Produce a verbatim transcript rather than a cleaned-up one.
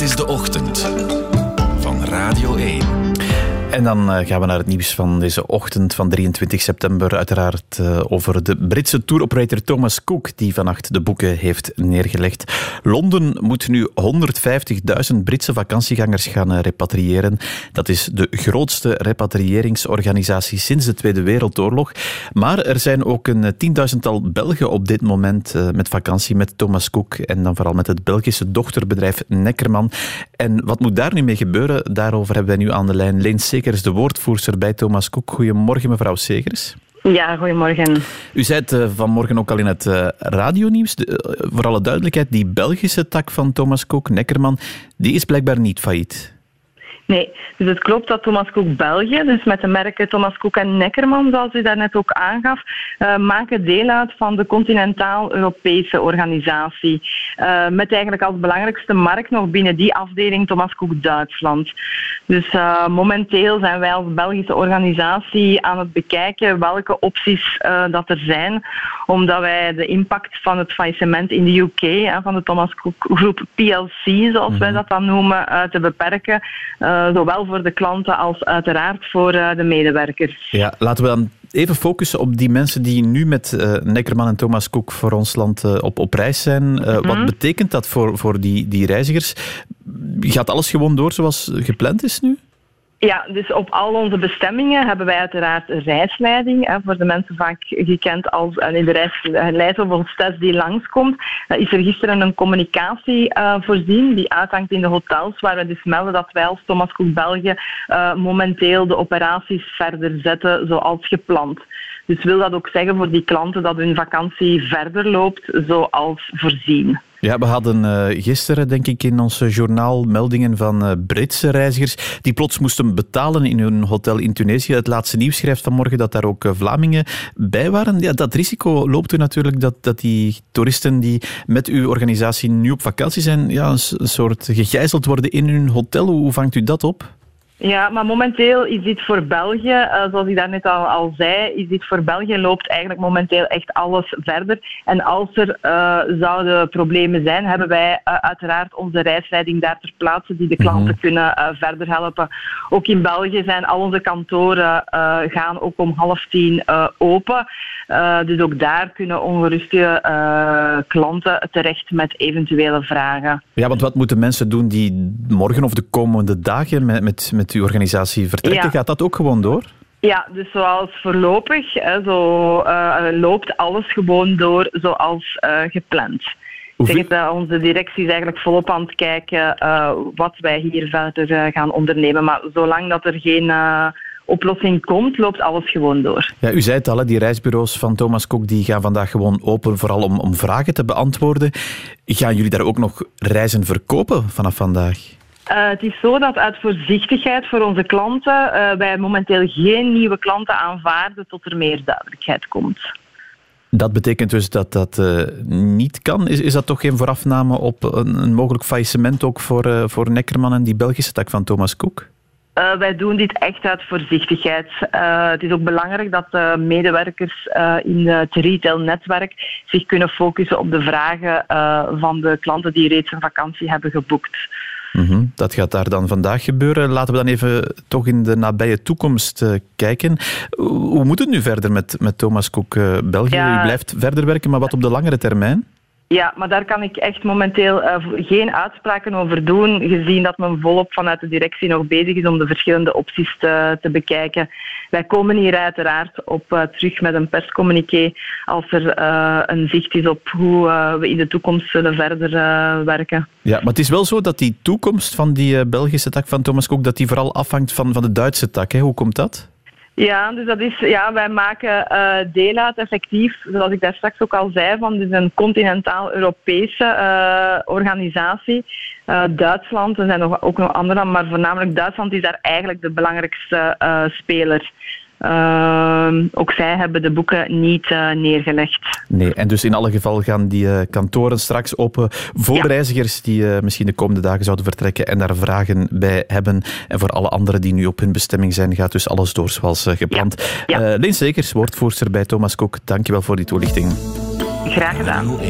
is de ochtend van Radio één. En dan uh, gaan we naar het nieuws van deze ochtend van drieëntwintig september. Uiteraard uh, over de Britse touroperator Thomas Cook, die vannacht de boeken heeft neergelegd. Londen moet nu honderdvijftigduizend Britse vakantiegangers gaan uh, repatriëren. Dat is de grootste repatriëringsorganisatie sinds de Tweede Wereldoorlog. Maar er zijn ook een uh, tienduizendtal Belgen op dit moment uh, met vakantie met Thomas Cook. En dan vooral met het Belgische dochterbedrijf Neckerman. En wat moet daar nu mee gebeuren? Daarover hebben wij nu aan de lijn Leen Segers, de woordvoerster bij Thomas Cook. Goedemorgen, mevrouw Segers. Ja, goedemorgen. U zei het uh, vanmorgen ook al in het uh, radionieuws. De, uh, voor alle duidelijkheid, die Belgische tak van Thomas Cook, Neckerman, die is blijkbaar niet failliet. Nee, dus het klopt dat Thomas Cook België, dus met de merken Thomas Cook en Neckerman, zoals u daarnet ook aangaf, uh, maken deel uit van de continentaal-Europese organisatie. Uh, met eigenlijk als belangrijkste markt nog binnen die afdeling Thomas Cook Duitsland. Dus uh, momenteel zijn wij als Belgische organisatie aan het bekijken welke opties uh, dat er zijn, omdat wij de impact van het faillissement in de U K, uh, van de Thomas Cook Groep P L C, zoals mm-hmm. wij dat dan noemen, uh, te beperken. Uh, zowel voor de klanten als uiteraard voor uh, de medewerkers. Ja, laten we dan even focussen op die mensen die nu met uh, Neckerman en Thomas Cook voor ons land uh, op, op reis zijn. Uh, mm-hmm. Wat betekent dat voor, voor die, die reizigers? Gaat alles gewoon door zoals gepland is nu? Ja, dus op al onze bestemmingen hebben wij uiteraard een reisleiding. Hè, voor de mensen vaak gekend als uh, in de reislijst of als test die langskomt. Uh, is er gisteren een communicatie uh, voorzien die uithangt in de hotels, waar we dus melden dat wij als Thomas Cook België uh, momenteel de operaties verder zetten zoals gepland. Dus wil dat ook zeggen voor die klanten dat hun vakantie verder loopt zoals voorzien. Ja, we hadden uh, gisteren, denk ik, in ons journaal meldingen van uh, Britse reizigers die plots moesten betalen in hun hotel in Tunesië. Het laatste nieuws schrijft vanmorgen dat daar ook uh, Vlamingen bij waren. Ja, dat risico loopt u natuurlijk dat, dat die toeristen die met uw organisatie nu op vakantie zijn, ja, een, een soort gegijzeld worden in hun hotel. Hoe vangt u dat op? Ja, maar momenteel is dit voor België, uh, zoals ik daarnet al, al zei, is dit voor België loopt eigenlijk momenteel echt alles verder. En als er uh, zouden problemen zijn, hebben wij uh, uiteraard onze reisleiding daar ter plaatse die de klanten mm-hmm. kunnen uh, verder helpen. Ook in België zijn al onze kantoren uh, gaan ook om half tien uh, open. Uh, dus ook daar kunnen ongeruste uh, klanten terecht met eventuele vragen. Ja, want wat moeten mensen doen die morgen of de komende dagen met, met, met uw organisatie vertrekken? Ja. Gaat dat ook gewoon door? Ja, dus zoals voorlopig, hè, zo uh, loopt alles gewoon door zoals uh, gepland. Zeg het, uh, onze directie is eigenlijk volop aan het kijken uh, wat wij hier verder uh, gaan ondernemen. Maar zolang dat er geen uh, oplossing komt, loopt alles gewoon door. Ja, u zei het al, hè, die reisbureaus van Thomas Cook die gaan vandaag gewoon open, vooral om, om vragen te beantwoorden. Gaan jullie daar ook nog reizen verkopen vanaf vandaag? Uh, het is zo dat uit voorzichtigheid voor onze klanten uh, wij momenteel geen nieuwe klanten aanvaarden tot er meer duidelijkheid komt. Dat betekent dus dat dat uh, niet kan. Is, is dat toch geen voorafname op een, een mogelijk faillissement ook voor, uh, voor Neckerman en die Belgische tak van Thomas Cook? Uh, wij doen dit echt uit voorzichtigheid. Uh, het is ook belangrijk dat uh, medewerkers uh, in het retailnetwerk zich kunnen focussen op de vragen uh, van de klanten die reeds een vakantie hebben geboekt. Mm-hmm. Dat gaat daar dan vandaag gebeuren. Laten we dan even toch in de nabije toekomst uh, kijken. Hoe moet het nu verder met, met Thomas Cook uh, België? Ja. U blijft verder werken, maar wat op de langere termijn? Ja, maar daar kan ik echt momenteel uh, geen uitspraken over doen, gezien dat men volop vanuit de directie nog bezig is om de verschillende opties te, te bekijken. Wij komen hier uiteraard op uh, terug met een perscommuniqué als er uh, een zicht is op hoe uh, we in de toekomst zullen verder uh, werken. Ja, maar het is wel zo dat die toekomst van die uh, Belgische tak van Thomas Cook, dat die vooral afhangt van, van de Duitse tak. Hè? Hoe komt dat? Ja, dus dat is, ja, wij maken uh, deel uit effectief, zoals ik daar straks ook al zei, van dus een continentaal-Europese uh, organisatie. Uh, Duitsland, er zijn nog, ook nog andere, maar voornamelijk Duitsland is daar eigenlijk de belangrijkste uh, speler. Uh, ook zij hebben de boeken niet uh, neergelegd. Nee, en dus in alle geval gaan die uh, kantoren straks open voor ja. reizigers die uh, misschien de komende dagen zouden vertrekken en daar vragen bij hebben. En voor alle anderen die nu op hun bestemming zijn, gaat dus alles door zoals uh, gepland. Ja. Ja. Uh, Leen Segers, woordvoerster bij Thomas Cook, dankjewel voor die toelichting. Graag gedaan.